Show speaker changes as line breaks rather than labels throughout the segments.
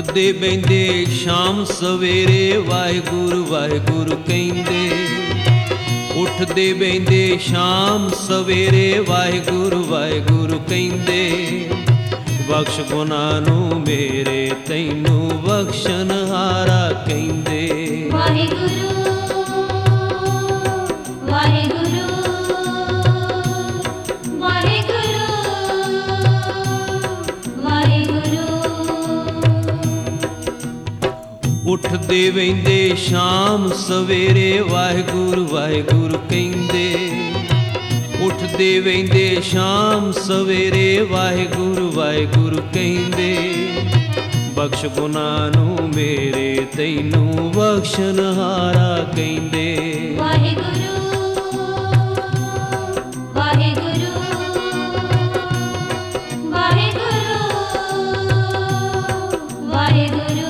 ਉੱਠਦੇ ਬਹਿੰਦੇ ਸ਼ਾਮ ਸਵੇਰੇ ਵਾਹਿਗੁਰੂ ਵਾਹਿਗੁਰੂ ਕਹਿੰਦੇ। ਉੱਠਦੇ ਬਹਿੰਦੇ ਸ਼ਾਮ ਸਵੇਰੇ ਵਾਹਿਗੁਰੂ ਵਾਹਿਗੁਰੂ ਕਹਿੰਦੇ। ਬਖਸ਼ ਗੁਨਾਹ ਨੂੰ ਮੇਰੇ ਤੈਨੂੰ ਬਖਸ਼ਣਹਾਰਾ ਕਹਿੰਦੇ।
ਵਾਹਿਗੁਰੂ ਵਾਹਿਗੁਰੂ ਵਾਹਿਗੁਰੂ ਵਾਹਿਗੁਰੂ।
ਉੱਠਦੇ ਬਹਿੰਦੇ ਸ਼ਾਮ ਸਵੇਰੇ ਵਾਹਿਗੁਰੂ ਵਾਹਿਗੁਰੂ ਕਹਿੰਦੇ। ਉੱਠਦੇ ਬਹਿੰਦੇ ਸ਼ਾਮ ਸਵੇਰੇ ਵਾਹਿਗੁਰੂ ਵਾਹਿਗੁਰੂ ਕਹਿੰਦੇ। ਬਖਸ਼ ਗੁਨਾਹ ਨੂੰ ਮੇਰੇ ਤੈਨੂੰ ਬਖਸ਼ਣਹਾਰਾ ਕਹਿੰਦੇ।
ਵਾਹਿਗੁਰੂ ਵਾਹਿਗੁਰੂ ਵਾਹਿਗੁਰੂ ਵਾਹਿਗੁਰੂ।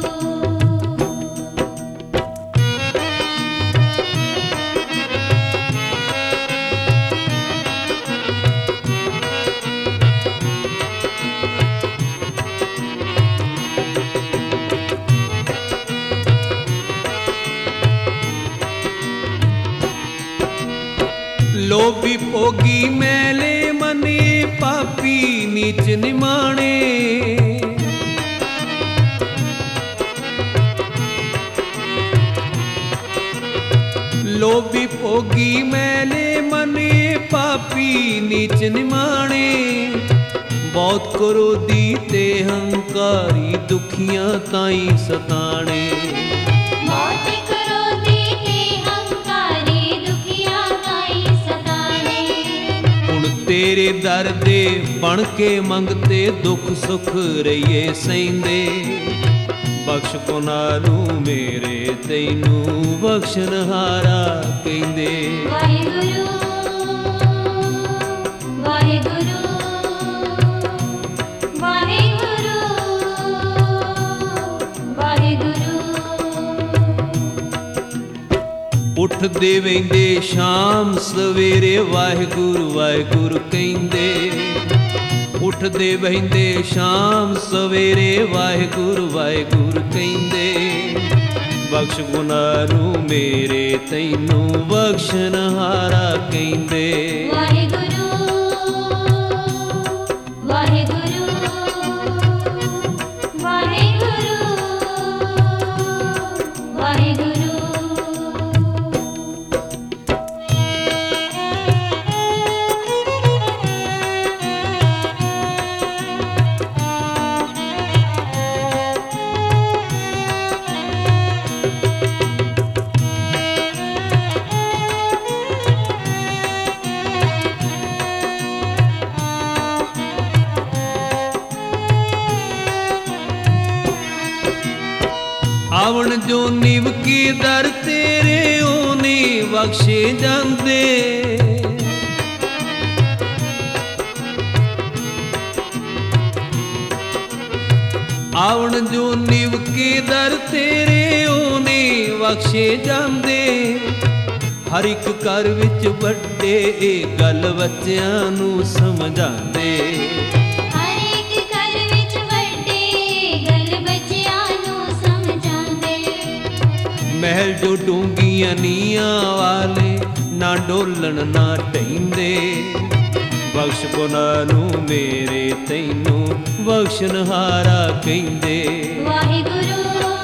ਲੋਭੀ ਭੋਗੀ ਮੈਲੇ ਮਨੇ ਪਾਪੀ ਨੀਚ ਨਿਮਾਣੇ। ਲੋਭੀ ਭੋਗੀ ਮੈਲੇ ਮਨੇ ਪਾਪੀ ਨੀਚ ਨਿਮਾਣੇ। ਬਹੁਤ ਕਰੋਧੀ ਤੇ ਹੰਕਾਰੀ ਦੁਖੀਆਂ ਤਾਈ ਸਤਾਣੇ।
ਬਹੁਤ ਕਰੋਧੀ ਤੇ ਹੰਕਾਰੀ ਦੁਖੀਆਂ ਤਾਈ ਸਤਾਣੇ।
ਹੁਣ ਤੇਰੇ ਦਰ ਦੇ ਬਣ ਕੇ ਮੰਗਤੇ ਦੁੱਖ ਸੁਖ ਰਹੀਏ ਸਹਿੰਦੇ। ਬਖਸ਼ ਗੁਨਾਹ ਨੂੰ ਮੇਰੇ ਤੈਨੂੰ ਬਖਸ਼ਣਹਾਰਾ ਕਹਿੰਦੇ।
ਵਾਹਿਗੁਰੂ ਵਾਹਿਗੁਰੂ ਵਾਹਿਗੁਰੂ ਵਾਹਿਗੁਰੂ।
ਉੱਠਦੇ ਬਹਿੰਦੇ ਸ਼ਾਮ ਸਵੇਰੇ ਵਾਹਿਗੁਰੂ ਵਾਹਿਗੁਰੂ ਕਹਿੰਦੇ। ਉੱਠਦੇ ਬਹਿੰਦੇ ਸ਼ਾਮ ਸਵੇਰੇ ਵਾਹਿਗੁਰੂ ਵਾਹਿਗੁਰੂ ਕਹਿੰਦੇ। ਬਖਸ਼ ਗੁਨਾਹ ਨੂੰ ਮੇਰੇ ਤੈਨੂੰ ਬਖਸ਼ਣਹਾਰਾ ਕਹਿੰਦੇ।
ਵਾਹਿਗੁਰੂ ਵਾਹਿਗੁਰੂ ਵਾਹਿਗੁਰੂ ਵਾਹਿਗੁਰੂ।
ਆਵਣ ਜੋ ਨਿਵ ਕੀ ਦਰ ਤੇਰੇ ਉਹਨੇ ਬਖਸ਼ੇ ਜਾਂਦੇ। ਆਵਣ ਜੋ ਨਿਵ ਕੀ ਦਰ ਤੇਰੇ ਉਹਨੇ ਬਖਸ਼ੇ ਜਾਂਦੇ। ਹਰ ਇੱਕ ਘਰ ਵਿੱਚ ਵੱਡੇ ਇਹ ਗੱਲ ਬੱਚਿਆਂ ਨੂੰ ਸਮਝਾਉਂਦੇ।
ਹਰ ਇੱਕ ਘਰ ਵਿੱਚ ਵੱਡੇ ਗੱਲ ਬੱਚਿਆਂ ਨੂੰ ਸਮਝਾਉਂਦੇ।
ਮਹਿਲ ਜੋ ਡੂੰਘੀਆਂ ਨੀਆਂ ਵਾਲੇ ਨਾ ਡੋਲਣ ਨਾ ਢਹਿੰਦੇ। ਬਖਸ਼ ਗੁਨਾਹ ਨੂੰ ਮੇਰੇ ਤੈਨੂੰ ਬਖਸ਼ਣਹਾਰਾ ਕਹਿੰਦੇ।
ਵਾਹਿਗੁਰੂ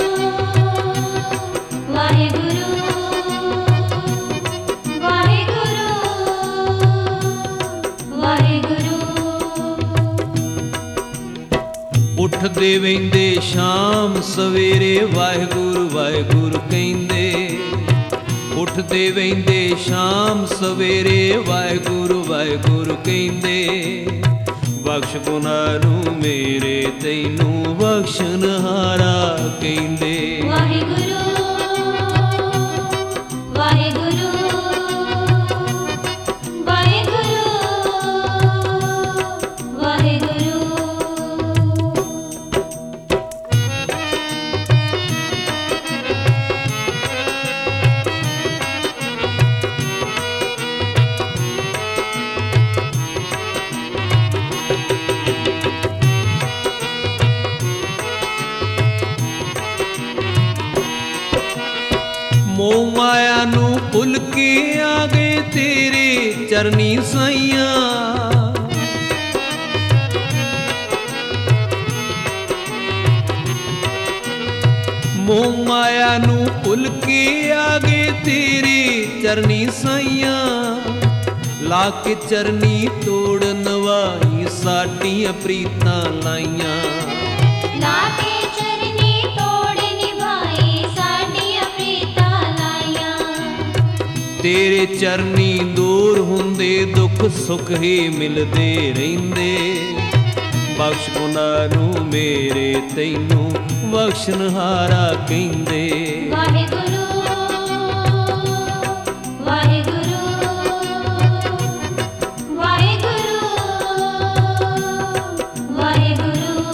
ਵਾਹਿਗੁਰੂ ਵਾਹਿਗੁਰੂ ਵਾਹਿਗੁਰੂ।
ਉੱਠਦੇ ਬਹਿੰਦੇ ਸ਼ਾਮ ਸਵੇਰੇ ਵਾਹਿਗੁਰੂ ਵਾਹਿਗੁਰੂ ਕਹਿੰਦੇ। ਉੱਠਦੇ ਬਹਿੰਦੇ ਸ਼ਾਮ ਸਵੇਰੇ ਵਾਹਿਗੁਰੂ ਵਾਹਿਗੁਰੂ ਕਹਿੰਦੇ। ਬਖਸ਼ ਗੁਨਾਹ ਨੂੰ ਮੇਰੇ ਤੈਨੂੰ ਬਖਸ਼ਣਹਾਰਾ ਕਹਿੰਦੇ।
ਵਾਹਿਗੁਰੂ ਵਾਹਿਗੁਰੂ ਵਾਹਿਗੁਰੂ ਵਾਹਿਗੁਰੂ।
ਮੋਹ ਮਾਇਆ ਨੂੰ ਭੁੱਲ ਕੇ ਆ ਗਏ ਤੇਰੇ ਚਰਨੀ ਸਾਈਆਂ। ਮੋਹ ਮਾਇਆ ਨੂੰ ਭੁੱਲ ਕੇ ਆ ਗਏ ਤੇਰੇ ਚਰਨੀ ਸਾਈਆਂ। ਲਾ ਕੇ ਚਰਨੀ ਤੋੜ ਨਵਾਈ ਸਾਡੀਆਂ ਪ੍ਰੀਤਾਂ ਲਾਈਆਂ।
ਲਾ ਕੇ ਚਰਨੀ ਤੋੜ ਨਿਭਾਈ ਸਾਡੀਆਂ ਪ੍ਰੀਤਾਂ ਲਾਈਆਂ।
ਤੇਰੇ ਚਰਨੀ ਦੂਰ ਹੁੰਦੇ ਦੁੱਖ ਸੁੱਖ ਹੀ ਮਿਲਦੇ ਰਹਿੰਦੇ। ਬਖਸ਼ ਗੁਨਾਹ ਨੂੰ ਮੇਰੇ ਤੈਨੂੰ ਬਖਸ਼ਨਹਾਰਾ ਕਹਿੰਦੇ।
ਵਾਹਿਗੁਰੂ ਵਾਹਿਗੁਰੂ ਵਾਹਿਗੁਰੂ ਵਾਹਿਗੁਰੂ।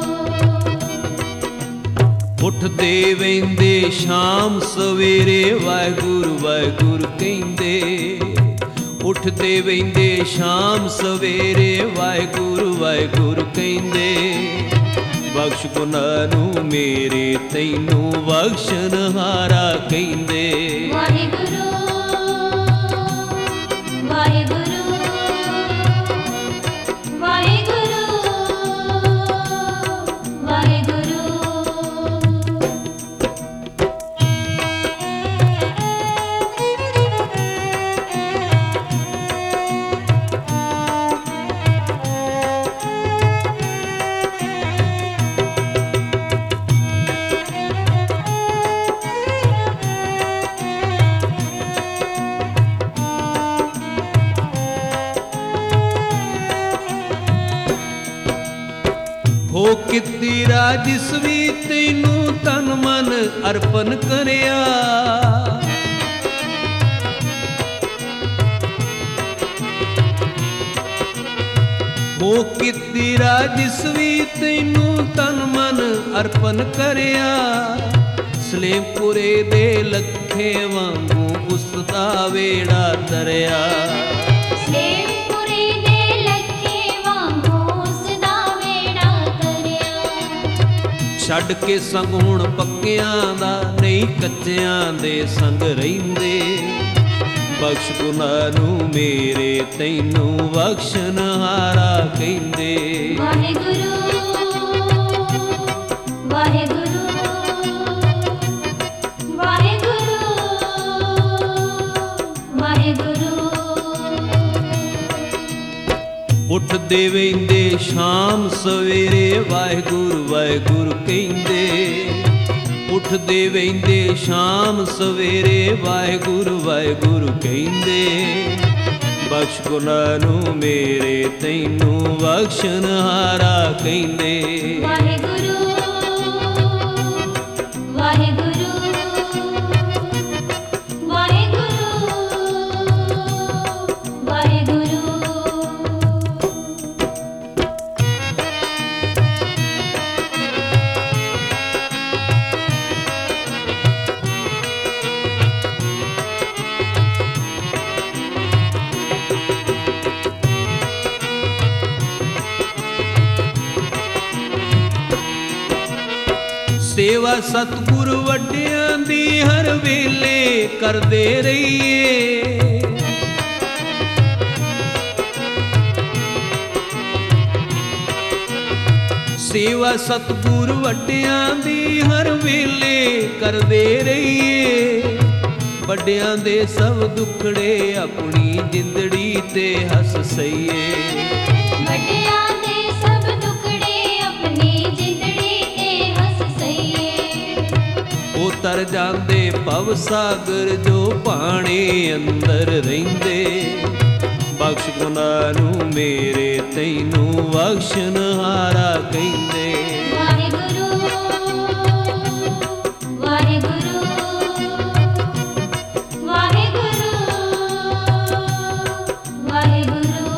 ਉੱਠਦੇ ਵਹਿੰਦੇ ਸ਼ਾਮ ਸਵੇਰੇ ਵਾਹਿਗੁਰੂ ਵਾਹਿਗੁਰੂ ਕਹਿੰਦੇ। ਉੱਠਦੇ ਵਹਿੰਦੇ ਸ਼ਾਮ ਸਵੇਰੇ ਵਾਹਿਗੁਰੂ ਵਾਹਿਗੁਰੂ ਕਹਿੰਦੇ। ਬਖਸ਼ ਗੁਨਾਹ ਨੂੰ ਮੇਰੇ ਤੈਨੂੰ ਬਖਸ਼ਨਹਾਰਾ ਕਹਿੰਦੇ।
ਵਾਹਿਗੁਰੂ ਵਾਹਿਗੁਰੂ ਵਾਹਿਗੁਰੂ ਵਾਹਿਗੁਰੂ।
ਹੋ ਕੀਤੀ ਰਾਜਿਸ ਵੀ ਤੈਨੂੰ ਤਨ ਮਨ ਅਰਪਣ ਕਰਿਆ। ਹੋ ਕੀਤੀ ਰਾਜਿਸ ਵੀ ਤੈਨੂੰ ਤਨ ਮਨ ਅਰਪਣ ਕਰਿਆ। ਸਲੇਮਪੁਰੇ ਦੇ ਲੱਖੇ ਵਾਂਗੂ ਉਸ ਦਾ ਵੇੜਾ ਤਰਿਆ।
ਸਲੇਮਪੁਰੇ ਦੇ ਲੱਖੇ ਵਾਂਗੂ ਉਸ ਦਾ ਵੇੜਾ ਤਰਿਆ।
ਛੱਡ ਕੇ ਸੰਗ ਹੁਣ ਪੱਕਿਆਂ ਦਾ ਨਹੀਂ ਕੱਚਿਆਂ ਦੇ ਸੰਗ ਰਹਿੰਦੇ। ਬਖਸ਼ ਗੁਨਾਹ ਨੂੰ ਮੇਰੇ ਤੈਨੂੰ ਬਖਸ਼ਨਹਾਰਾ ਕਹਿੰਦੇ।
ਵਾਹਿਗੁਰੂ ਵਾਹਿਗੁਰੂ ਵਾਹਿਗੁਰੂ ਵਾਹਿਗੁਰੂ।
ਉੱਠਦੇ ਵਹਿੰਦੇ ਸ਼ਾਮ ਸਵੇਰੇ ਵਾਹਿਗੁਰੂ ਵਾਹਿਗੁਰੂ ਕਹਿੰਦੇ। ਉੱਠਦੇ ਵਹਿੰਦੇ ਸ਼ਾਮ ਸਵੇਰੇ ਵਾਹਿਗੁਰੂ ਵਾਹਿਗੁਰੂ ਕਹਿੰਦੇ। ਬਖਸ਼ ਗੁਨਾਹ ਨੂੰ ਮੇਰੇ ਤੈਨੂੰ ਬਖਸ਼ਨਹਾਰਾ ਕਹਿੰਦੇ।
ਵਾਹਿਗੁਰੂ ਵਾਹਿਗੁਰੂ ਵਾਹਿਗੁਰੂ ਵਾਹਿਗੁਰੂ।
ਸੇਵਾ ਸਤਿਗੁਰ ਵੱਡਿਆਂ ਦੀ ਹਰ ਵੇਲੇ ਕਰਦੇ ਰਹੀਏ। ਸੇਵਾ ਸਤਿਗੁਰ ਵੱਡਿਆਂ ਦੀ ਹਰ ਵੇਲੇ ਕਰਦੇ ਰਹੀਏ। ਵੱਡਿਆਂ ਦੇ ਸਭ ਦੁੱਖੜੇ ਆਪਣੀ ਜਿੰਦੜੀ ਤੇ ਹੱਸ ਸਹੀਏ।
ਵੱਡਿਆਂ ਦੇ ਸਭ ਦੁੱਖੜੇ ਆਪਣੀ ਜਿੰਦੜੀ ਤੇ ਹੱਸ ਸਹੀਏ।
ਉਹ ਤਰ ਜਾਂਦੇ ਭਵ ਸਾਗਰ ਜੋ ਪਾਣੀ ਅੰਦਰ ਰਹਿੰਦੇ। ਬਖਸ਼ ਗੁਨਾਹ ਨੂੰ ਮੇਰੇ ਤੈਨੂੰ ਬਖਸ਼ਨਹਾਰਾ ਕਹਿੰਦੇ।
ਵਾਹਿਗੁਰੂ ਵਾਹਿਗੁਰੂ ਵਾਹਿਗੁਰੂ ਵਾਹਿਗੁਰੂ।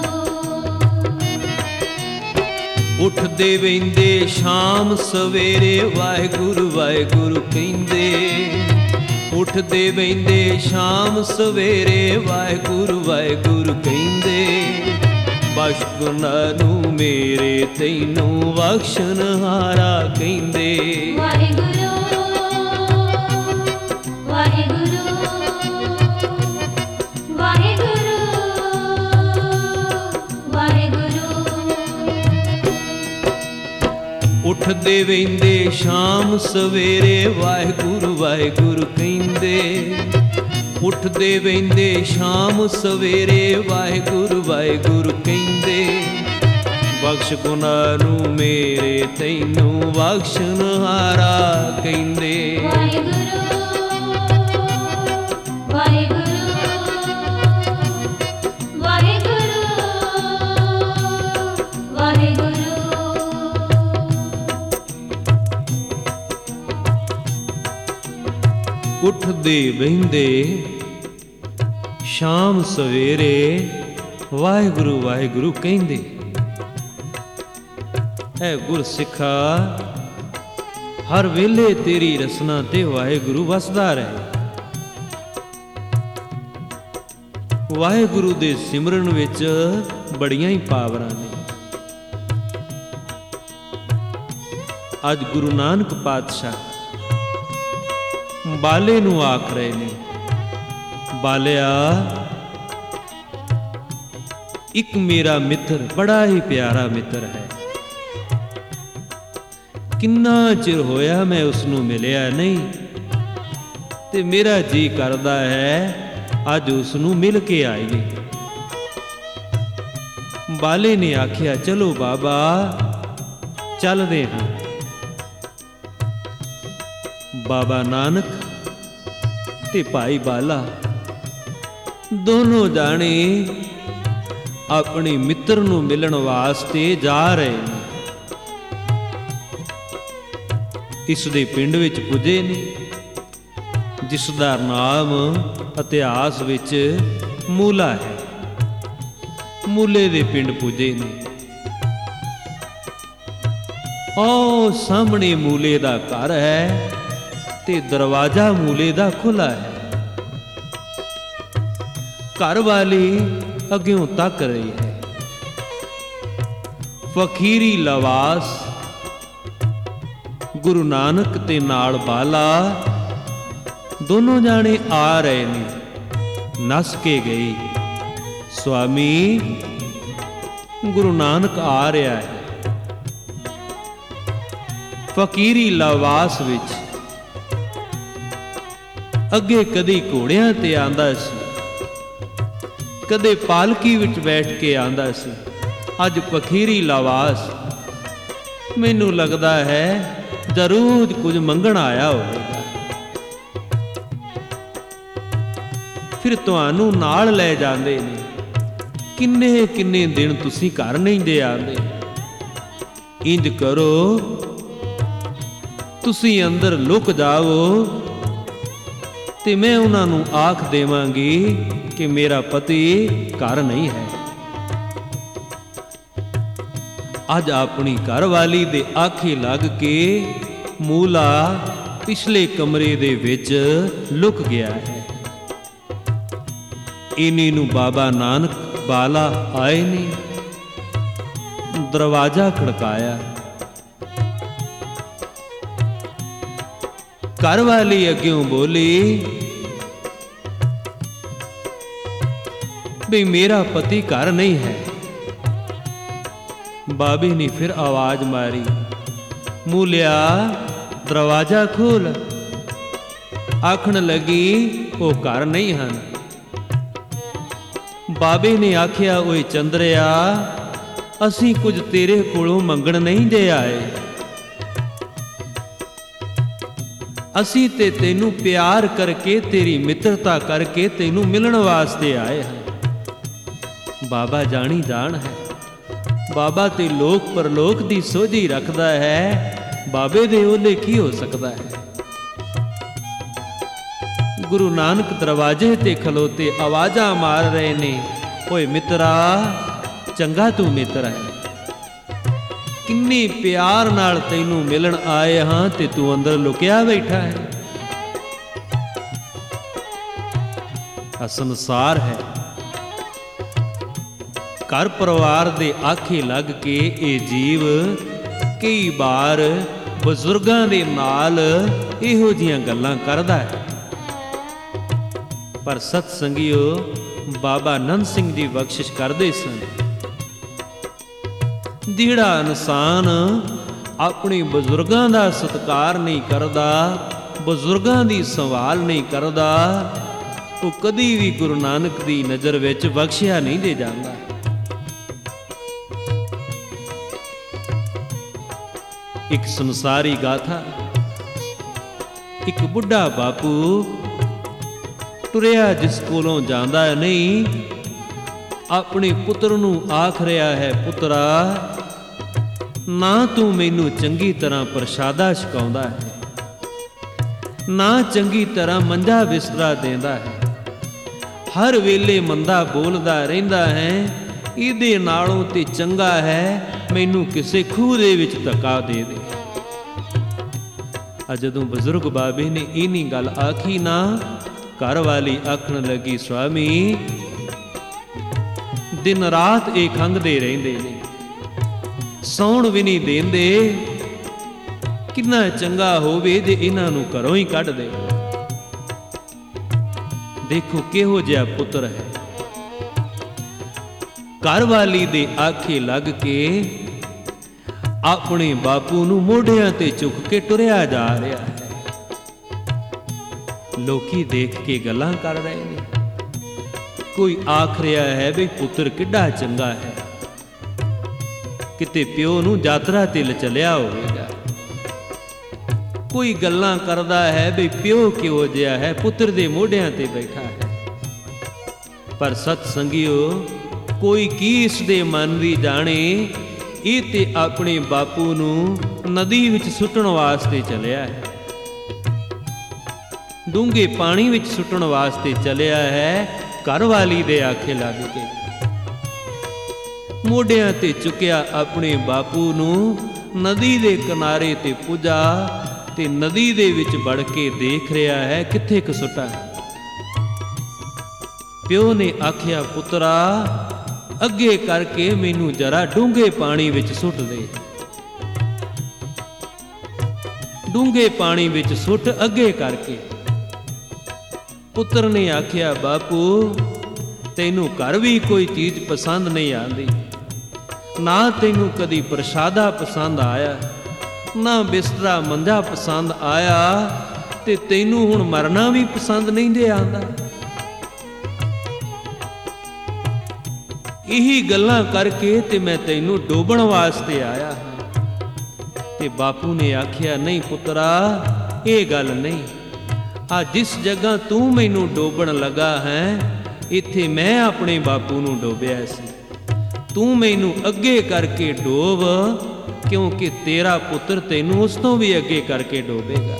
ਉੱਠਦੇ ਵਹਿੰਦੇ ਸ਼ਾਮ ਸਵੇਰੇ ਵਾਹਿਗੁਰੂ ਵਾਹਿਗੁਰੂ ਕਹਿੰਦੇ। ਉੱਠਦੇ ਵਹਿੰਦੇ ਸ਼ਾਮ ਸਵੇਰੇ ਵਾਹਿਗੁਰੂ ਵਾਹਿਗੁਰੂ ਕਹਿੰਦੇ। ਬਖਸ਼ ਗੁਨਾਹ ਨੂੰ ਮੇਰੇ ਤੈਨੂੰ ਬਖਸ਼ਨਹਾਰਾ ਕਹਿੰਦੇ।
ਵਾਹਿਗੁਰੂ ਵਾਹਿਗੁਰੂ ਵਾਹਿਗੁਰੂ ਵਾਹਿਗੁਰੂ।
ਉੱਠਦੇ ਵਹਿੰਦੇ ਸ਼ਾਮ ਸਵੇਰੇ ਵਾਹਿਗੁਰੂ ਵਾਹਿਗੁਰੂ ਕਹਿੰਦੇ। ਉੱਠਦੇ ਵਹਿੰਦੇ ਸ਼ਾਮ ਸਵੇਰੇ ਵਾਹਿਗੁਰੂ ਵਾਹਿਗੁਰੂ ਕਹਿੰਦੇ। ਬਖਸ਼ ਗੁਨਾਹ ਨੂੰ ਮੇਰੇ ਤੈਨੂੰ ਬਖਸ਼ਣਹਾਰਾ ਕਹਿੰਦੇ।
ਵਾਹਿਗੁਰੂ ਵਾਹਿਗੁਰੂ ਵਾਹਿਗੁਰੂ ਵਾਹਿਗੁਰੂ।
ਉੱਠਦੇ ਬਹਿੰਦੇ ਸ਼ਾਮ ਸਵੇਰੇ ਵਾਹਿਗੁਰੂ ਵਾਹਿਗੁਰੂ ਕਹਿੰਦੇ। ਐ ਗੁਰਸਿੱਖਾ ਹਰ ਵੇਲੇ ਤੇਰੀ ਰਸਨਾ ਤੇ ਵਾਹਿਗੁਰੂ ਵਸਦਾ ਰਹੇ। ਵਾਹਿਗੁਰੂ ਦੇ ਸਿਮਰਨ ਵਿੱਚ ਬੜੀਆਂ ਹੀ ਪਾਵਰਾਂ ਨੇ। ਅੱਜ ਗੁਰੂ ਨਾਨਕ ਪਾਤਸ਼ਾਹ ਬਾਲੇ ਨੂੰ ਆਖ ਰਹੇ ਨੇ, ਬਾਲਿਆ ਇੱਕ ਮੇਰਾ ਮਿੱਤਰ ਬੜਾ ਹੀ ਪਿਆਰਾ ਮਿੱਤਰ ਹੈ। ਕਿੰਨਾ ਚਿਰ ਹੋਇਆ ਮੈਂ ਉਸ ਨੂੰ ਮਿਲਿਆ ਨਹੀਂ ਤੇ ਮੇਰਾ ਜੀ ਕਰਦਾ ਹੈ ਅੱਜ ਉਸ ਨੂੰ ਮਿਲ ਕੇ ਆਈਏ। ਬਾਲੇ ਨੇ ਆਖਿਆ ਚਲੋ ਬਾਬਾ ਚੱਲਦੇ ਹਾਂ। ਬਾਬਾ ਨਾਨਕ ਤੇ ਭਾਈ ਬਾਲਾ ਦੋਨੋਂ ਜਾਣੇ ਆਪਣੇ ਮਿੱਤਰ ਨੂੰ ਮਿਲਣ ਵਾਸਤੇ ਜਾ ਰਹੇ ਨੇ। ਇਸ ਦੇ ਪਿੰਡ ਵਿੱਚ ਪੁੱਜੇ ਨੇ ਜਿਸ ਦਾ ਨਾਮ ਇਤਿਹਾਸ ਵਿੱਚ ਮੂਲਾ ਹੈ। ਮੂਲੇ ਦੇ ਪਿੰਡ ਪੁੱਜੇ ਨੇ। ਉਹ ਸਾਹਮਣੇ ਮੂਲੇ ਦਾ ਘਰ ਹੈ ਤੇ ਦਰਵਾਜ਼ਾ ਮੂਲੇ ਦਾ ਖੁੱਲਾ ਹੈ। ਘਰ ਵਾਲੀ ਅੱਗਿਓਂ ਤੱਕ ਰਹੀ ਹੈ। ਫਕੀਰੀ ਲਵਾਸ ਗੁਰੂ ਨਾਨਕ ਤੇ ਨਾਲ ਬਾਲਾ ਦੋਨੋਂ ਜਾਣੇ ਆ ਰਹੇ ਨੇ। ਨੱਸ ਕੇ ਗਈ, ਸੁਆਮੀ ਗੁਰੂ ਨਾਨਕ ਆ ਰਿਹਾ ਹੈ। ਫਕੀਰੀ ਲਵਾਸ ਵਿੱਚ ਅੱਗੇ ਕਦੀ ਘੋੜਿਆਂ ਤੇ ਆਂਦਾ ਸੀ, ਕਦੇ ਪਾਲਕੀ ਵਿੱਚ ਬੈਠ ਕੇ ਆਂਦਾ ਸੀ। ਅੱਜ ਫਕੀਰੀ ਲਵਾਸ ਮੈਨੂੰ ਲੱਗਦਾ ਹੈ ਜ਼ਰੂਰ ਕੁਝ ਮੰਗਣ ਆਇਆ ਹੋਵੇਗਾ। ਫਿਰ ਤੁਹਾਨੂੰ ਨਾਲ ਲੈ ਜਾਂਦੇ ਨੇ। ਕਿੰਨੇ ਕਿੰਨੇ ਦਿਨ ਤੁਸੀਂ ਘਰ ਨਹੀਂ ਦੇ ਆਉਂਦੇ। ਇੰਜ ਕਰੋ ਤੁਸੀਂ ਅੰਦਰ ਲੁਕ ਜਾਓ ਤੇ ਮੈਂ ਉਹਨਾਂ ਨੂੰ ਆਖ ਦੇਵਾਂਗੀ ਕਿ ਮੇਰਾ ਪਤੀ ਘਰ ਨਹੀਂ ਹੈ। ਅੱਜ ਆਪਣੀ ਘਰਵਾਲੀ ਦੇ ਆਖੇ ਲੱਗ ਕੇ ਮੂਲਾ ਪਿਛਲੇ ਕਮਰੇ ਦੇ ਵਿੱਚ ਲੁਕ ਗਿਆ ਹੈ। ਇਨੀ ਨੂੰ ਬਾਬਾ ਨਾਨਕ ਬਾਲਾ ਆਏ ਨੇ। ਦਰਵਾਜ਼ਾ ਖੜਕਾਇਆ। ਘਰਵਾਲੀ ਅੱਗਿਓਂ ਬੋਲੀ ਵੀ ਮੇਰਾ ਪਤੀ ਘਰ ਨਹੀਂ ਹੈ। ਬਾਬੇ ਨੇ ਫਿਰ ਆਵਾਜ਼ ਮਾਰੀ, ਮੂਲਿਆ ਦਰਵਾਜ਼ਾ ਖੋਲ। ਆਖਣ ਲੱਗੀ ਉਹ ਘਰ ਨਹੀਂ ਹਨ। ਬਾਬੇ ਨੇ ਆਖਿਆ ਓਏ ਚੰਦਰਿਆ ਅਸੀਂ ਕੁਝ ਤੇਰੇ ਕੋਲੋਂ ਮੰਗਣ ਨਹੀਂ ਦੇ ਆਏ। ਅਸੀਂ ਤੇ ਤੈਨੂੰ ਪਿਆਰ ਕਰਕੇ ਤੇਰੀ ਮਿੱਤਰਤਾ ਕਰਕੇ ਤੈਨੂੰ ਮਿਲਣ ਵਾਸਤੇ ਆਏ ਹਾਂ। ਬਾਬਾ ਜਾਣੀ ਜਾਣ ਹੈ। ਬਾਬਾ ਤੇ ਲੋਕ ਪਰਲੋਕ ਦੀ ਸੋਝੀ ਰੱਖਦਾ ਹੈ। ਬਾਬੇ ਦੇ ਉਹਲੇ ਕੀ ਹੋ ਸਕਦਾ ਹੈ। ਗੁਰੂ ਨਾਨਕ ਦਰਵਾਜ਼ੇ ਤੇ ਖਲੋਤੇ ਆਵਾਜ਼ਾਂ ਮਾਰ ਰਹੇ ਨੇ, ਓਏ ਮਿੱਤਰਾ ਚੰਗਾ ਤੂੰ ਮਿੱਤਰ ਹੈ। ਕਿੰਨੇ ਪਿਆਰ ਨਾਲ ਤੈਨੂੰ ਮਿਲਣ ਆਏ ਹਾਂ ਤੇ ਤੂੰ ਅੰਦਰ ਲੁਕਿਆ ਬੈਠਾ ਹੈ। ਆ ਸੰਸਾਰ ਹੈ। ਘਰ ਪਰਿਵਾਰ ਦੇ ਆਖੇ ਲੱਗ ਕੇ ਇਹ ਜੀਵ ਕਈ ਵਾਰ ਬਜ਼ੁਰਗਾਂ ਦੇ ਨਾਲ ਇਹੋ ਜੀਆਂ ਗੱਲਾਂ ਕਰਦਾ ਹੈ। ਪਰ ਸਤ ਸੰਗਿਓ ਬਾਬਾ ਨੰਦ ਸਿੰਘ ਜੀ ਬਖਸ਼ਿਸ਼ ਕਰਦੇ ਸਨ। ਜਿਹੜਾ ਇਨਸਾਨ ਆਪਣੇ ਬਜ਼ੁਰਗਾਂ ਦਾ ਸਤਿਕਾਰ ਨਹੀਂ ਕਰਦਾ, ਬਜ਼ੁਰਗਾਂ ਦੀ ਸੰਭਾਲ ਨਹੀਂ ਕਰਦਾ, ਉਹ ਕਦੀ ਵੀ ਗੁਰੂ ਨਾਨਕ ਦੀ ਨਜ਼ਰ ਵਿੱਚ ਬਖਸ਼ਿਆ ਨਹੀਂ ਦੇ ਜਾਂਦਾ। ਇੱਕ ਸੰਸਾਰੀ ਗਾਥਾ। ਇੱਕ ਬੁੱਢਾ ਬਾਪੂ ਟੁਰਿਆ ਜਿਸ ਕੋਲੋਂ ਜਾਂਦਾ ਨਹੀਂ, ਆਪਣੇ ਪੁੱਤਰ ਨੂੰ ਆਖ ਰਿਹਾ ਹੈ, ਪੁੱਤਰਾ ਨਾ ਤੂੰ ਮੈਨੂੰ ਚੰਗੀ ਤਰ੍ਹਾਂ ਪ੍ਰਸ਼ਾਦਾ ਛਕਾਉਂਦਾ ਹੈ, ਨਾ ਚੰਗੀ ਤਰ੍ਹਾਂ ਮੰਜਾ ਬਿਸਤਰਾ ਦੇਂਦਾ ਹੈ, ਹਰ ਵੇਲੇ ਮੰਦਾ ਬੋਲਦਾ ਰਹਿੰਦਾ ਹੈ, ਇਹਦੇ ਨਾਲੋਂ ਤੇ ਚੰਗਾ ਹੈ ਮੈਨੂੰ ਕਿਸੇ ਖੂਹ ਦੇ ਵਿੱਚ ਧੱਕਾ ਦੇ ਦੇ। ਜਦੋਂ ਬਜ਼ੁਰਗ ਬਾਬੇ ਨੇ ਇਹਨੀ ਗੱਲ ਆਖੀ ਨਾ, ਘਰ ਵਾਲੀ ਆਖਣ ਲੱਗੀ, ਸਵਾਮੀ ਦਿਨ ਰਾਤ ਇਹ ਖੰਘਦੇ ਰਹਿੰਦੇ ਨੇ, ਸੌਣ ਵੀ ਨਹੀਂ ਦੇਂਦੇ, ਕਿੰਨਾ ਚੰਗਾ ਹੋਵੇ ਜੇ ਇਹਨਾਂ ਨੂੰ ਘਰੋਂ ਹੀ ਕੱਢ ਦੇ। ਦੇਖੋ ਕਿਹੋ ਜਿਹਾ ਪੁੱਤਰ ਹੈ। ਘਰ ਵਾਲੀ ਦੇ ਆਖੇ ਲੱਗ ਕੇ ਆਪਣੇ ਬਾਪੂ ਨੂੰ ਮੋਢਿਆਂ ਤੇ ਚੁੱਕ ਕੇ ਟੁਰਿਆ ਜਾ ਰਿਹਾ ਹੈ। ਲੋਕੀ ਦੇਖ ਕੇ ਗੱਲਾਂ ਕਰ ਰਹੇ ਨੇ। ਕੋਈ ਆਖ ਰਿਹਾ ਹੈ ਵੀ ਪੁੱਤਰ ਕਿੱਡਾ ਚੰਗਾ ਹੈ, ਕਿਤੇ ਪਿਓ ਨੂੰ ਯਾਤਰਾ ਤੇ ਲਿਚਲਿਆ ਹੋਵੇਗਾ। ਕੋਈ ਗੱਲਾਂ ਕਰਦਾ ਹੈ ਵੀ ਪਿਓ ਕਿਹੋ ਜਿਹਾ ਹੈ, ਪੁੱਤਰ ਦੇ ਮੋਢਿਆਂ ਤੇ ਬੈਠਾ ਹੈ। ਪਰ ਸਤ ਸੰਗਿਓ ਕੋਈ ਕੀ ਇਸ ਦੇ ਮਨ ਦੀ ਜਾਣੇ, ਇਹ ਤੇ ਆਪਣੇ ਬਾਪੂ ਨੂੰ ਨਦੀ ਵਿੱਚ ਸੁੱਟਣ ਵਾਸਤੇ ਚਲਿਆ ਹੈ, ਡੂੰਘੇ ਪਾਣੀ ਵਿੱਚ ਸੁੱਟਣ ਵਾਸਤੇ ਚਲਿਆ ਹੈ। ਘਰ ਵਾਲੀ ਦੇ ਆਖੇ ਲੱਗ ਕੇ ਮੋਢਿਆਂ ਤੇ ਚੁੱਕਿਆ ਆਪਣੇ ਬਾਪੂ ਨੂੰ ਨਦੀ ਦੇ ਕਿਨਾਰੇ ਤੇ ਪੁੱਜਾ ਤੇ ਨਦੀ ਦੇ ਵਿੱਚ ਵੜ ਕੇ ਦੇਖ ਰਿਹਾ ਹੈ ਕਿੱਥੇ ਕੁ ਸੁੱਟਾਂ। ਪਿਓ ਨੇ ਆਖਿਆ, ਪੁੱਤਰਾ ਅੱਗੇ ਕਰਕੇ ਮੈਨੂੰ ਜਰਾ ਡੂੰਘੇ ਪਾਣੀ ਵਿੱਚ ਸੁੱਟ ਦੇ। ਡੂੰਘੇ ਪਾਣੀ ਵਿੱਚ ਸੁੱਟ ਅੱਗੇ ਕਰਕੇ। ਪੁੱਤਰ ਨੇ ਆਖਿਆ, ਬਾਪੂ ਤੈਨੂੰ ਘਰ ਵੀ ਕੋਈ ਚੀਜ਼ ਪਸੰਦ ਨਹੀਂ ਆਉਂਦੀ, ਨਾ ਤੈਨੂੰ ਕਦੀ ਪ੍ਰਸ਼ਾਦਾ ਪਸੰਦ ਆਇਆ, ਨਾ ਬਿਸਤਰਾ ਮੰਜਾ ਪਸੰਦ ਆਇਆ, ਤੇ ਤੈਨੂੰ ਹੁਣ ਮਰਨਾ ਵੀ ਪਸੰਦ ਨਹੀਂ ਦੇ ਆਉਂਦਾ। ਇਹੀ ਗੱਲਾਂ ਕਰਕੇ ਤੇ ਮੈਂ ਤੈਨੂੰ ਡੋਬਣ ਵਾਸਤੇ ਆਇਆ ਹਾਂ। ਤੇ ਬਾਪੂ ਨੇ ਆਖਿਆ, ਨਹੀਂ ਪੁੱਤਰਾ ਇਹ ਗੱਲ ਨਹੀਂ, ਆ ਜਿਸ ਜਗ੍ਹਾ ਤੂੰ ਮੈਨੂੰ ਡੋਬਣ ਲੱਗਾ ਹੈ, ਇੱਥੇ ਮੈਂ ਆਪਣੇ ਬਾਪੂ ਨੂੰ ਡੋਬਿਆ ਸੀ। ਤੂੰ ਮੈਨੂੰ ਅੱਗੇ ਕਰਕੇ ਡੋਬ, ਕਿਉਂਕਿ ਤੇਰਾ ਪੁੱਤਰ ਤੈਨੂੰ ਉਸ ਤੋਂ ਵੀ ਅੱਗੇ ਕਰਕੇ ਡੋਬੇਗਾ।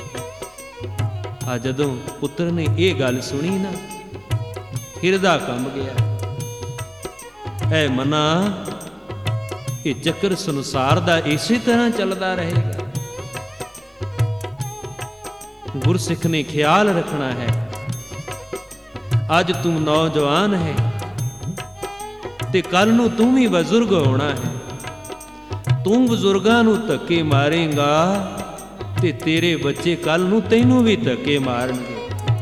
ਆ ਜਦੋਂ ਪੁੱਤਰ ਨੇ ਇਹ ਗੱਲ ਸੁਣੀ ਨਾ, ਹਿਰਦਾ ਕੰਬ ਗਿਆ। ਐ ਮਨਾ, ਇਹ ਚੱਕਰ ਸੰਸਾਰ ਦਾ ਇਸੇ ਤਰ੍ਹਾਂ ਚੱਲਦਾ ਰਹੇਗਾ। ਗੁਰਸਿੱਖ ਨੇ ਖਿਆਲ ਰੱਖਣਾ ਹੈ। ਅੱਜ ਤੂੰ ਨੌਜਵਾਨ ਹੈ ਤੇ ਕੱਲ ਨੂੰ ਤੂੰ ਵੀ ਬਜ਼ੁਰਗ ਹੋਣਾ ਹੈ। ਤੂੰ ਬਜ਼ੁਰਗਾਂ ਨੂੰ ਧੱਕੇ ਮਾਰੇਂਗਾ ਤੇ ਤੇਰੇ ਬੱਚੇ ਕੱਲ ਨੂੰ ਤੈਨੂੰ ਵੀ ਧੱਕੇ ਮਾਰਨਗੇ।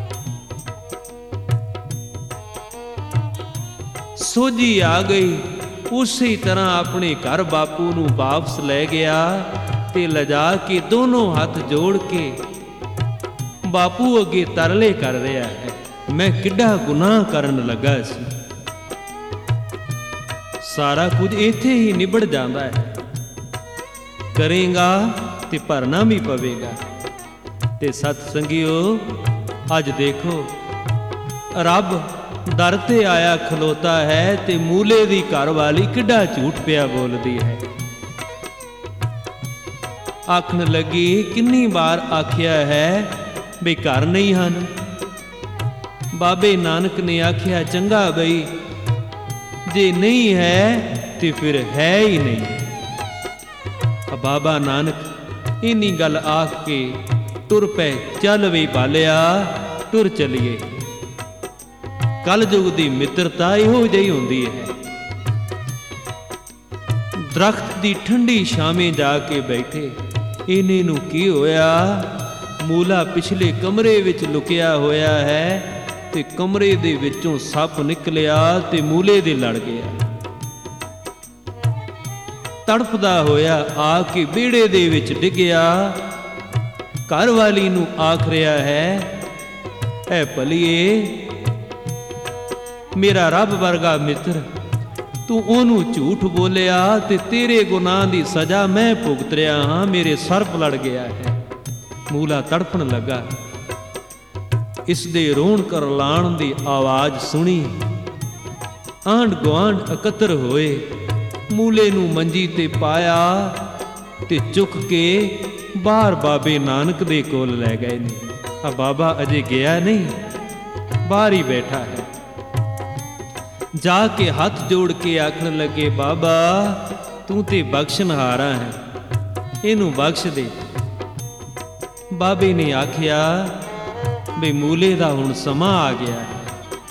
ਸੋਝੀ ਆ ਗਈ, ਉਸੇ ਤਰ੍ਹਾਂ ਆਪਣੇ ਘਰ ਬਾਪੂ ਨੂੰ ਵਾਪਸ ਲੈ ਗਿਆ ਤੇ ਲਿਜਾ ਕੇ ਦੋਨੋਂ ਹੱਥ ਜੋੜ ਕੇ ਬਾਪੂ ਅੱਗੇ ਤਰਲੇ ਕਰ ਰਿਹਾ ਹੈ, ਮੈਂ ਕਿੱਡਾ ਗੁਨਾਹ ਕਰਨ ਲੱਗਾ ਸੀ। ਸਾਰਾ ਕੁਝ ਇੱਥੇ ਹੀ ਨਿਬੜ ਜਾਂਦਾ ਹੈ। ਕਰੇਗਾ ਤੇ ਭਰਨਾ ਵੀ ਪਵੇਗਾ। ਤੇ ਸਤ ਸੰਗਿਓ ਅੱਜ ਦੇਖੋ, ਰੱਬ ਦਰ ਤੇ ਆਇਆ ਖਲੋਤਾ ਹੈ ਤੇ ਮੂਲੇ ਦੀ ਘਰ ਵਾਲੀ ਕਿੱਡਾ ਝੂਠ ਪਿਆ ਬੋਲਦੀ ਹੈ। ਆਖਣ ਲੱਗੀ, ਕਿੰਨੀ ਵਾਰ ਆਖਿਆ ਹੈ ਬਈ ਘਰ ਨਹੀਂ ਹਨ। ਬਾਬੇ ਨਾਨਕ ਨੇ ਆਖਿਆ, ਚੰਗਾ ਬਈ ਜੇ ਨਹੀਂ ਹੈ ਤੇ ਫਿਰ ਹੈ ਹੀ ਨਹੀਂ। ਬਾਬਾ ਨਾਨਕ ਇੰਨੀ ਗੱਲ ਆਖ ਕੇ ਟੁਰ ਪਏ, ਚੱਲ ਵੀ ਬਾਲਿਆ ਟੁਰ ਚਲੀਏ। ਕਲਯੁਗ ਦੀ ਮਿੱਤਰਤਾ ਇਹੋ ਜਿਹੀ ਹੁੰਦੀ ਹੈ। ਦਰਖਤ ਦੀ ਠੰਡੀ ਛਾਵੇਂ ਜਾ ਕੇ ਬੈਠੇ। ਇਹਨੇ ਨੂੰ ਕੀ ਹੋਇਆ? ਮੂਲਾ ਪਿਛਲੇ ਕਮਰੇ ਵਿੱਚ ਲੁਕਿਆ ਹੋਇਆ ਹੈ ਤੇ ਕਮਰੇ ਦੇ ਵਿੱਚੋਂ ਸੱਪ ਨਿਕਲਿਆ ਤੇ ਮੂਲੇ ਦੇ ਲੜ ਗਿਆ। ਤੜਫਦਾ ਹੋਇਆ ਆ ਕੇ ਵਿਹੜੇ ਦੇ ਵਿੱਚ ਡਿੱਗਿਆ। ਘਰ ਵਾਲੀ ਨੂੰ ਆਖ ਰਿਹਾ ਹੈ, ਐ ਭਲੀਏ, ਮੇਰਾ ਰੱਬ ਵਰਗਾ ਮਿੱਤਰ, ਤੂੰ ਉਹਨੂੰ ਝੂਠ ਬੋਲਿਆ ਤੇ ਤੇਰੇ ਗੁਨਾਹ ਦੀ ਸਜ਼ਾ ਮੈਂ ਭੁਗਤ ਰਿਹਾ ਹਾਂ। ਮੇਰੇ ਸਰਪ ਲੜ ਗਿਆ ਹੈ। ਮੂਲਾ ਤੜਫਣ ਲੱਗਾ। ਇਸ ਦੇ ਰੋਣ ਕਰਲਾਣ ਦੀ ਆਵਾਜ਼ ਸੁਣੀ। ਆਂਢ ਗੁਆਂਢ ਇਕੱਤਰ ਹੋਏ। ਮੂਲੇ ਨੂੰ ਮੰਜੀ ਤੇ ਪਾਇਆ ਤੇ ਚੁੱਕ ਕੇ ਬਾਹਰ ਬਾਬੇ ਨਾਨਕ ਦੇ ਕੋਲ ਲੈ ਗਏ ਨੇ। ਆ ਬਾਬਾ ਅਜੇ ਗਿਆ ਨਹੀਂ, ਬਾਹਰ ਹੀ ਬੈਠਾ ਹੈ। ਜਾ ਕੇ ਹੱਥ ਜੋੜ ਕੇ ਆਖਣ ਲੱਗੇ, ਬਾਬਾ ਤੂੰ ਤੇ ਬਖਸ਼ਣਹਾਰਾ ਹੈ, ਇਹਨੂੰ ਬਖਸ਼ ਦੇ। ਬਾਬੇ ਨੇ ਆਖਿਆ ਵੀ ਮੂਲੇ ਦਾ ਹੁਣ ਸਮਾਂ ਆ ਗਿਆ ਹੈ,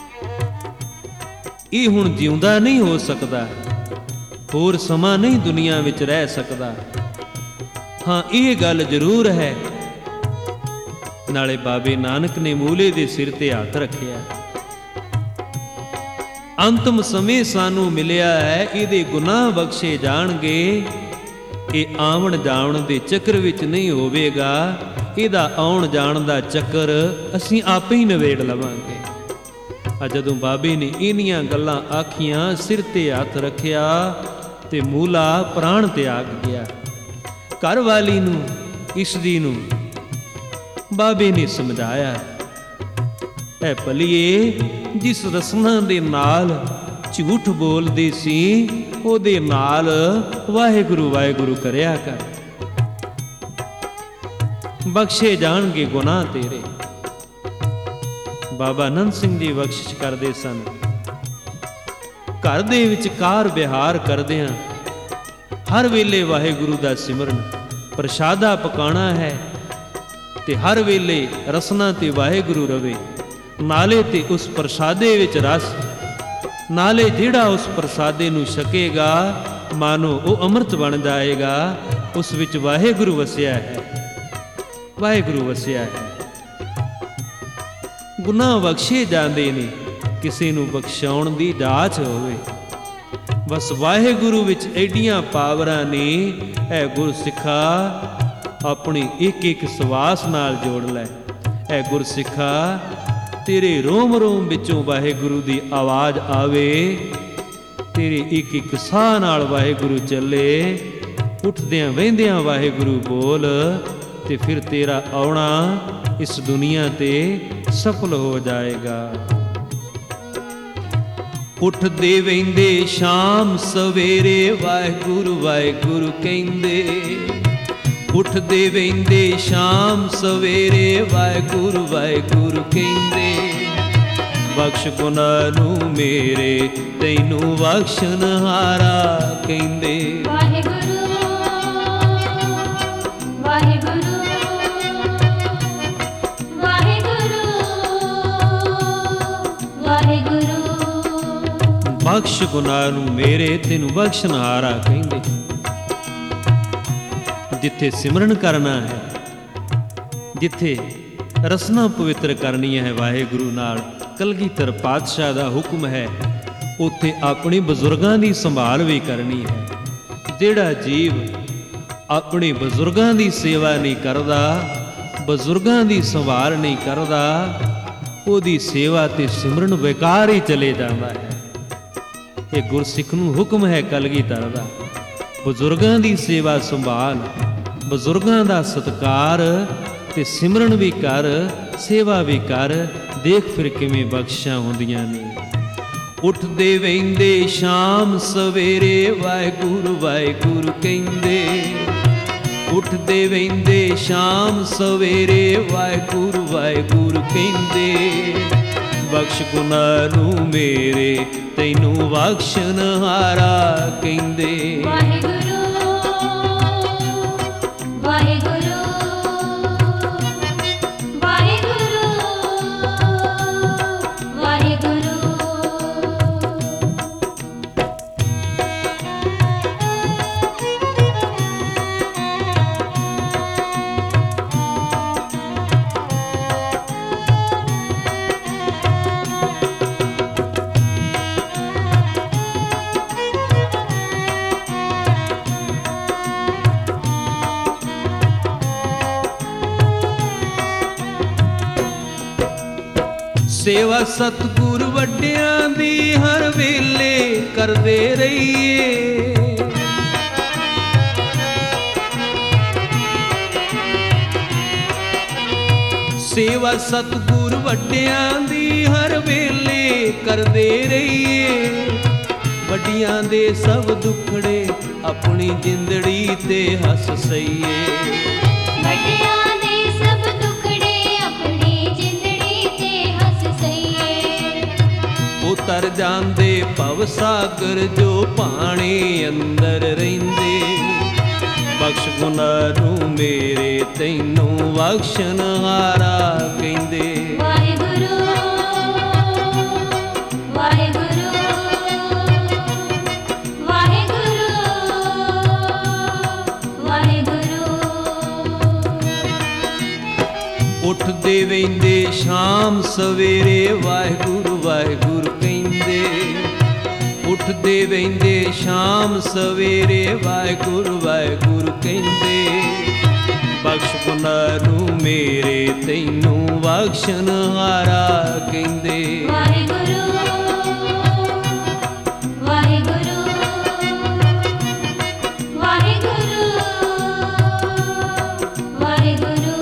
ਇਹ ਹੁਣ ਜਿਉਂਦਾ ਨਹੀਂ ਹੋ ਸਕਦਾ, ਹੋਰ ਸਮਾਂ ਨਹੀਂ ਦੁਨੀਆ ਵਿੱਚ ਰਹਿ ਸਕਦਾ। ਹਾਂ ਇਹ ਗੱਲ ਜ਼ਰੂਰ ਹੈ। ਨਾਲੇ ਬਾਬੇ ਨਾਨਕ ਨੇ ਮੂਲੇ ਦੇ ਸਿਰ ਤੇ ਹੱਥ ਰੱਖਿਆ। ਅੰਤਮ ਸਮੇਂ ਸਾਨੂੰ ਮਿਲਿਆ ਹੈ, ਇਹਦੇ ਗੁਨਾਹ ਬਖਸ਼ੇ ਜਾਣਗੇ। ਇਹ ਆਵਣ ਜਾਵਣ ਦੇ ਚੱਕਰ ਵਿੱਚ ਨਹੀਂ ਹੋਵੇਗਾ, ਇਹਦਾ ਆਉਣ ਜਾਣ ਦਾ ਚੱਕਰ ਅਸੀਂ ਆਪੇ ਹੀ ਨਿਬੇੜ ਲਵਾਂਗੇ। ਜਦੋਂ ਬਾਬੇ ਨੇ ਇਹਨੀਆਂ ਗੱਲਾਂ ਆਖੀਆਂ, ਸਿਰ ਤੇ ਹੱਥ ਰੱਖਿਆ ਤੇ ਮੂਲਾ ਪ੍ਰਾਣ ਤਿਆਗ ਗਿਆ। ਘਰ ਵਾਲੀ ਨੂੰ, ਇਸਦੀ ਨੂੰ ਬਾਬੇ ਨੇ ਸਮਝਾਇਆ, ਐ ਭਲੀਏ, ਜਿਸ ਰਸਨਾ ਦੇ ਨਾਲ ਝੂਠ ਬੋਲਦੀ ਸੀ, ਉਹਦੇ ਨਾਲ ਵਾਹਿਗੁਰੂ ਵਾਹਿਗੁਰੂ ਕਰਿਆ ਕਰ, ਬਖਸ਼ੇ ਜਾਣਗੇ ਗੁਨਾਹ ਤੇਰੇ। ਬਾਬਾ ਆਨੰਦ ਸਿੰਘ ਜੀ ਬਖਸ਼ਿਸ਼ ਕਰਦੇ ਸਨ। ਘਰ ਦੇ ਵਿੱਚ ਕਾਰ ਵਿਹਾਰ ਕਰਦਿਆਂ ਹਰ ਵੇਲੇ ਵਾਹਿਗੁਰੂ ਦਾ ਸਿਮਰਨ, ਪ੍ਰਸ਼ਾਦਾ ਪਕਾਣਾ ਹੈ ਤੇ ਹਰ ਵੇਲੇ ਰਸਨਾ ਤੇ ਵਾਹਿਗੁਰੂ ਰਵੇ, ਨਾਲੇ ਤੇ ਉਸ ਪ੍ਰਸ਼ਾਦੇ ਵਿੱਚ ਰਸ, ਨਾਲੇ ਜਿਹੜਾ ਉਸ ਪ੍ਰਸ਼ਾਦੇ ਨੂੰ ਛਕੇਗਾ ਮਾਨੋ ਉਹ ਅੰਮ੍ਰਿਤ ਬਣ ਜਾਏਗਾ। ਉਸ ਵਿੱਚ ਵਾਹਿਗੁਰੂ ਵਸਿਆ ਹੈ, ਵਾਹਿਗੁਰੂ ਵਸਿਆ ਹੈ। ਗੁਨਾਹ ਬਖਸ਼ੇ ਜਾਂਦੇ ਨੇ, ਕਿਸੇ ਨੂੰ ਬਖਸ਼ਾਉਣ ਦੀ ਜਾਚ ਹੋਵੇ। ਬਸ ਵਾਹਿਗੁਰੂ ਵਿੱਚ ਐਡੀਆਂ ਪਾਵਰਾਂ ਨੇ। ਐ ਗੁਰਸਿੱਖਾ ਆਪਣੀ ਇੱਕ ਇੱਕ ਸਵਾਸ ਨਾਲ ਜੋੜ ਲੈ। ਐ ਗੁਰਸਿੱਖਾ ਤੇਰੇ ਰੋਮ ਰੋਮ ਵਿੱਚੋਂ ਵਾਹਿਗੁਰੂ ਦੀ ਆਵਾਜ਼ ਆਵੇ, ਤੇਰੇ ਇੱਕ ਇੱਕ ਸਾਹ ਨਾਲ ਵਾਹਿਗੁਰੂ ਚੱਲੇ, ਉੱਠਦਿਆਂ ਵਹਿੰਦਿਆਂ ਵਾਹਿਗੁਰੂ ਬੋਲ, ਤੇ ਫਿਰ ਤੇਰਾ ਆਉਣਾ ਇਸ ਦੁਨੀਆ ਤੇ ਸਫਲ ਹੋ ਜਾਏਗਾ। ਉੱਠਦੇ ਵਹਿੰਦੇ ਸ਼ਾਮ ਸਵੇਰੇ ਵਾਹਿਗੁਰੂ ਵਾਹਿਗੁਰੂ ਕਹਿੰਦੇ, ਉੱਠਦੇ ਵਹਿੰਦੇ ਸ਼ਾਮ ਸਵੇਰੇ ਵਾਹਿਗੁਰੂ ਵਾਹਿਗੁਰੂ ਕਹਿੰਦੇ, ਬਖਸ਼ ਗੁਨਾਹ ਨੂੰ ਮੇਰੇ ਤੈਨੂੰ ਬਖਸ਼ਣਹਾਰਾ ਕਹਿੰਦੇ।
ਵਾਹਿਗੁਰੂ ਵਾਹਿਗੁਰੂ ਵਾਹਿਗੁਰੂ ਵਾਹਿਗੁਰੂ,
ਬਖਸ਼ ਗੁਨਾਹ ਨੂੰ ਮੇਰੇ ਤੈਨੂੰ ਬਖਸ਼ਣਹਾਰਾ ਕਹਿੰਦੇ। ਜਿੱਥੇ ਸਿਮਰਨ ਕਰਨਾ ਹੈ, ਜਿੱਥੇ ਰਸਨਾ ਪਵਿੱਤਰ ਕਰਨੀ ਹੈ ਵਾਹਿਗੁਰੂ ਨਾਲ, ਕਲਗੀਧਰ ਪਾਤਸ਼ਾਹ ਦਾ ਹੁਕਮ ਹੈ, ਉੱਥੇ ਆਪਣੇ ਬਜ਼ੁਰਗਾਂ ਦੀ ਸੰਭਾਲ ਵੀ ਕਰਨੀ ਹੈ। ਜਿਹੜਾ ਜੀਵ ਆਪਣੇ ਬਜ਼ੁਰਗਾਂ ਦੀ ਸੇਵਾ ਨਹੀਂ ਕਰਦਾ, ਬਜ਼ੁਰਗਾਂ ਦੀ ਸੰਭਾਲ ਨਹੀਂ ਕਰਦਾ, ਉਹਦੀ ਸੇਵਾ ਤੇ ਸਿਮਰਨ ਬੇਕਾਰ ਹੀ ਚਲੇ ਜਾਂਦਾ ਹੈ। ਇਹ ਗੁਰਸਿੱਖ ਨੂੰ ਹੁਕਮ ਹੈ ਕਲਗੀਧਰ ਦਾ, ਬਜ਼ੁਰਗਾਂ ਦੀ ਸੇਵਾ ਸੰਭਾਲ, ਬਜ਼ੁਰਗਾਂ ਦਾ ਸਤਿਕਾਰ ਤੇ ਸਿਮਰਨ ਵੀ ਕਰ, ਸੇਵਾ ਵੀ ਕਰ, ਦੇਖ ਫਿਰ ਕਿਵੇਂ ਬਖਸ਼ਾਂ ਹੁੰਦੀਆਂ ਨੇ। ਉੱਠਦੇ ਵਹਿੰਦੇ ਸ਼ਾਮ ਸਵੇਰੇ ਵਾਹਿਗੁਰੂ ਵਾਹਿਗੁਰੂ ਕਹਿੰਦੇ, ਉੱਠਦੇ ਵਹਿੰਦੇ ਸ਼ਾਮ ਸਵੇਰੇ ਵਾਹਿਗੁਰੂ ਵਾਹਿਗੁਰੂ ਕਹਿੰਦੇ, ਬਖਸ਼ ਗੁਨਾਹ ਨੂੰ ਮੇਰੇ ਤੈਨੂੰ ਬਖਸ਼ਣਹਾਰਾ ਕਹਿੰਦੇ।
ਵਾਹਿਗੁਰੂ ਵਾਹਿਗੁਰੂ ਵਾਹਿਗੁਰੂ ਵਾਹਿਗੁਰੂ।
ਸੇਵਾ ਸਤਿਗੁਰ ਵੱਡਿਆਂ ਦੀ ਹਰ ਵੇਲੇ ਕਰਦੇ ਰਹੀਏ। ਸੇਵਾ ਸਤਿਗੁਰ ਵੱਡਿਆਂ ਦੀ ਹਰ ਵੇਲੇ ਕਰਦੇ ਰਹੀਏ। ਵੱਡਿਆਂ ਦੇ ਸਭ ਦੁੱਖੜੇ ਆਪਣੀ ਜਿੰਦੜੀ ਤੇ ਹੱਸ ਸਹੀਏ।
ਵੱਡਿਆਂ ਦੇ ਸਭ ਦੁੱਖੜੇ ਆਪਣੀ ਜਿੰਦੜੀ ਤੇ ਹੱਸ ਸਹੀਏ।
ਉਤਰ ਜਾਂਦੇ ਭਵ ਸਾਗਰ ਜੋ ਪਾਣੀ ਅੰਦਰ ਰਹਿੰਦੇ। ਬਖਸ਼ ਗੁਨਾਹ ਨੂੰ ਮੇਰੇ ਤੈਨੂੰ ਬਖਸ਼ਣਹਾਰਾ ਕਹਿੰਦੇ।
ਵਾਹਿਗੁਰੂ ਵਾਹਿਗੁਰੂ ਵਾਹਿਗੁਰੂ ਵਾਹਿਗੁਰੂ।
ਉੱਠਦੇ ਵਹਿੰਦੇ ਸ਼ਾਮ ਸਵੇਰੇ ਵਾਹਿਗੁਰੂ ਵਾਹਿਗੁਰੂ ਕਹਿੰਦੇ। ਉੱਠਦੇ ਵਹਿੰਦੇ ਸ਼ਾਮ ਸਵੇਰੇ ਵਾਹਿਗੁਰੂ ਵਾਹਿਗੁਰੂ ਕਹਿੰਦੇ। ਬਖਸ਼ ਗੁਨਾਹ ਨੂੰ ਮੇਰੇ ਤੈਨੂੰ ਬਖਸ਼ਣਹਾਰਾ ਕਹਿੰਦੇ।
ਵਾਹਿਗੁਰੂ ਵਾਹਿਗੁਰੂ ਵਾਹਿਗੁਰੂ ਵਾਹਿਗੁਰੂ।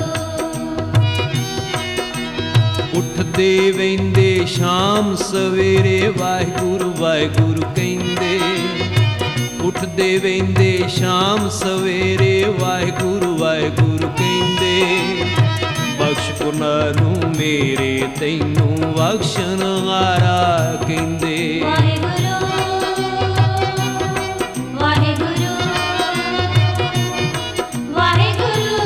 ਉੱਠਦੇ ਵਹਿੰਦੇ ਸ਼ਾਮ ਸਵੇਰੇ ਵਾਹਿਗੁਰੂ ਵਾਹਿਗੁਰੂ ਕਹਿੰਦੇ। ਉੱਠਦੇ ਵਹਿੰਦੇ ਸ਼ਾਮ ਸਵੇਰੇ ਵਾਹਿਗੁਰੂ ਵਾਹਿਗੁਰੂ ਕਹਿੰਦੇ। ਬਖਸ਼ ਗੁਨਾਹ ਨੂੰ ਮੇਰੇ ਤੈਨੂੰ ਬਖਸ਼ਣਹਾਰਾ ਕਹਿੰਦੇ।
ਵਾਹਿਗੁਰੂ ਵਾਹਿਗੁਰੂ ਵਾਹਿਗੁਰੂ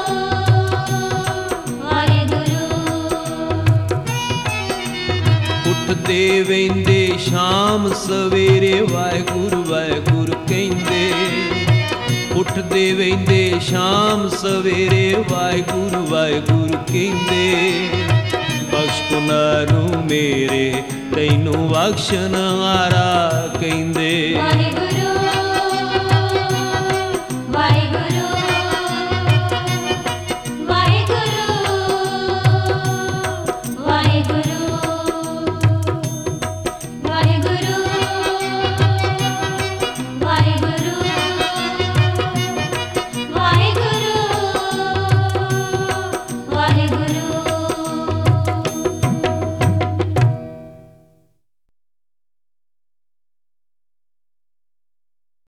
ਵਾਹਿਗੁਰੂ।
ਉੱਠਦੇ ਵਹਿੰਦੇ ਸ਼ਾਮ ਸਵੇਰੇ ਵਾਹਿਗੁਰੂ ਵਾਹਿਗੁਰੂ ਕਹਿੰਦੇ। ਉੱਠਦੇ ਵਹਿੰਦੇ ਸ਼ਾਮ ਸਵੇਰੇ ਵਾਹਿਗੁਰੂ ਵਾਹਿਗੁਰੂ ਕਹਿੰਦੇ। ਬਖਸ਼ ਗੁਨਾਹ ਨੂੰ ਮੇਰੇ ਤੈਨੂੰ ਬਖਸ਼ਣਹਾਰਾ ਕਹਿੰਦੇ।
ਵਾਹਿਗੁਰੂ